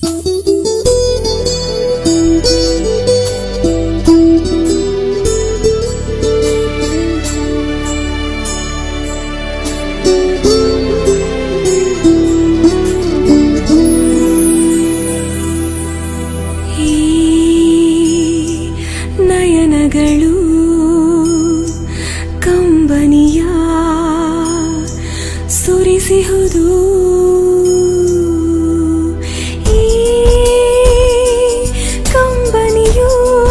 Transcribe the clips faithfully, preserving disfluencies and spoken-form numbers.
ನಯನಗಳು ಕಂಬನಿಯ ಸುರಿಸಿಹುದು ಈ ಕಂಬನಿಯು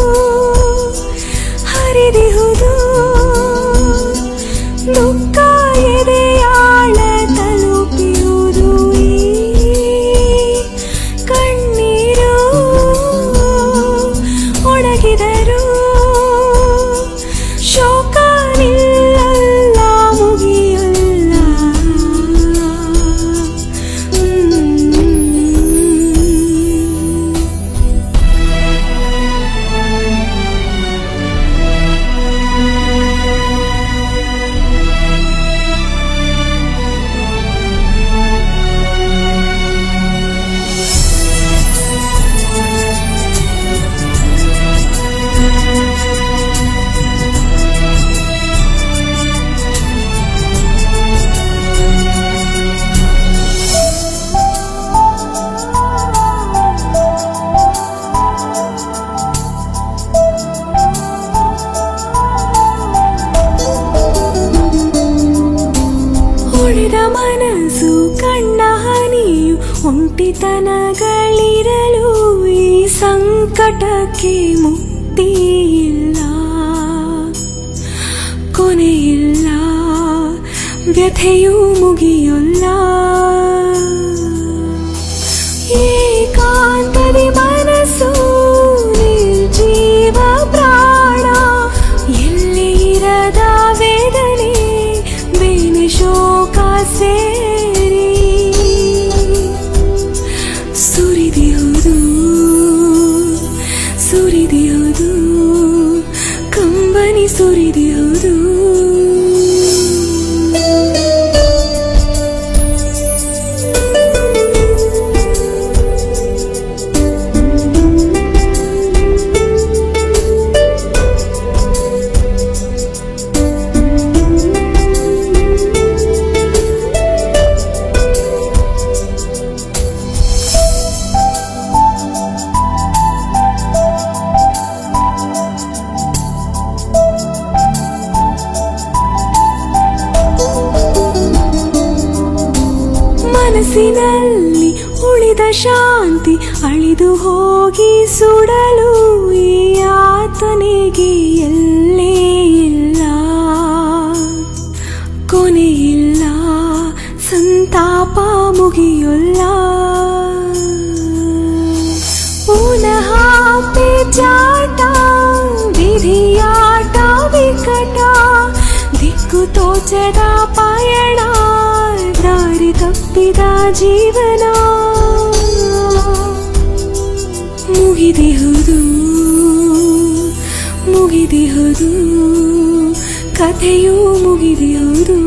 ಹರಿದಿಹುದು ದುಃಖ ಎದೆಯಾಳ ತಲುಪಿಯುವುದು ಈ ಕಣ್ಣೀರು ಒಣಗಿದರು ಶೋಕ ನಿಲ್ಲಲ್ಲ ಮುಗಿಯಲ್ಲ ಉಳಿದ ಮನಸ್ಸು ಕಣ್ಣ ಹನಿಯು ಒಂಟಿತನಗಳಿರಲು ಈ ಸಂಕಟಕ್ಕೆ ಮುಕ್ತಿಯಿಲ್ಲ ಕೊನೆಯಿಲ್ಲ ವ್ಯಥೆಯೂ ಮುಗಿಯಲ್ಲ ಏಕಾಂತದಿ ಮನಸ್ಸು ನಿರ್ಜೀವ ಪ್ರಾಣ ಎಲ್ಲಿ ಇರದ ವೇದನೆ ಬೇನೆ ಶೋಕ ಸೇರಿ ಸುರಿದಿಹುದು ಸುರಿದಿಹುದು ಕಂಬನಿ ಸುರಿದಿಹುದು ಮನಸ್ಸಿನಲ್ಲಿ ಉಳಿದ ಶಾಂತಿ ಅಳಿದು ಹೋಗಿ ಸುಡಲು ಈ ಆತನಿಗೆ ಎಲ್ಲೇ ಇಲ್ಲ ಕೊನೆಯಿಲ್ಲ ಸಂತಾಪ ಮುಗಿಯಲ್ಲ ಪುನಃ ಪೇಚಾಟ ವಿಧಿಯಾಟ ವಿಕಟ ದಿಕ್ಕು ತೋಚದ ಪಯಣ ದಾರಿ ತಪ್ಪಿದ ಜೀವನ ಮುಗಿದಿಹುದು ಮುಗಿದಿಹುದು ಕಥೆಯೂ ಮುಗಿದಿಹುದು